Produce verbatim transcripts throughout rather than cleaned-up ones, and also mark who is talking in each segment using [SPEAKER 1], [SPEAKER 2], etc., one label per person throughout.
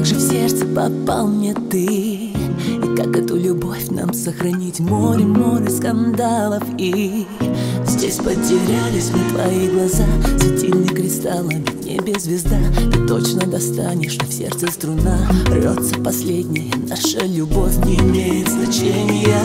[SPEAKER 1] Как же в сердце попал мне ты, и как эту любовь нам сохранить? Море, море скандалов, и здесь потерялись мы, твои глаза, светильник кристаллами, в небе звезда. Ты точно достанешь, но в сердце струна рвется последняя. Наша любовь не имеет значения.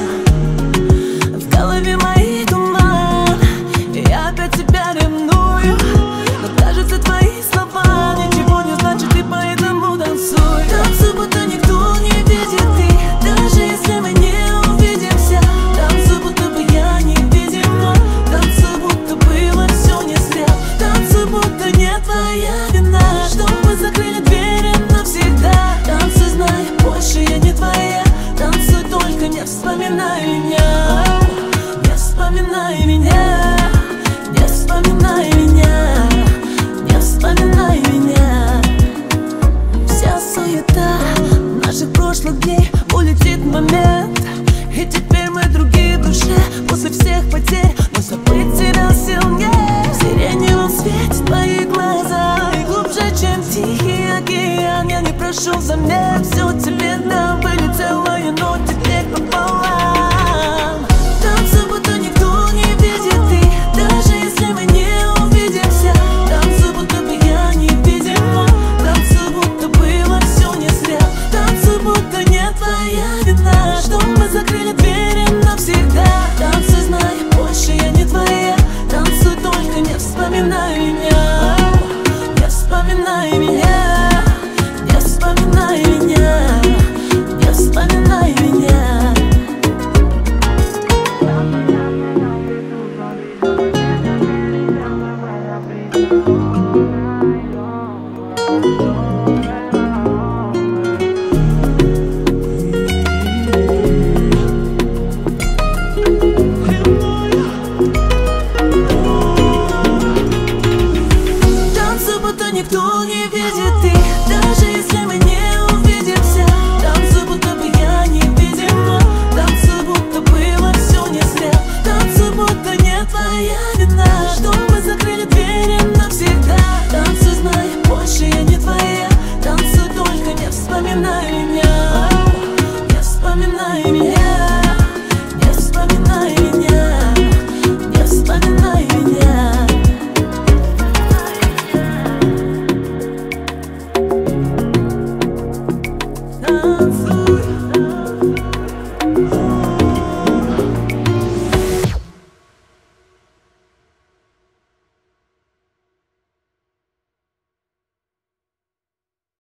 [SPEAKER 1] В голове моей туман, и я опять тебя ревную, но кажется, твои слова ничего не значат, и поэтому танцуй. Танцуй, будто никто не видит, ты, даже если мы не увидимся. Танцуй, будто бы я невидима. Танцуй, будто было все не зря. Танцуй, будто не твоя вина, что мы закрыли двери навсегда. Танцуй, зная, больше я не твоя. Танцуй, только не вспоминай меня. Не вспоминай меня. Не вспоминай меня. Не вспоминай меня. Вся суета наших прошлых дней улетит в момент, и теперь мы другие в душе. После всех потерь но забыть тебя сильнее. В сиреневом свете твои глаза, и глубже, чем тихий океан. Я не прошу взамен, все тебе дам. Были целые, но теперь пополам. Танцуй, будто никто не видит, ты, даже если мы не увидимся. Танцуй, будто бы я невидима. Танцуй, будто было все не зря. Танцуй, будто не твоя вина, что мы закрыли двери навсегда. Танцуй,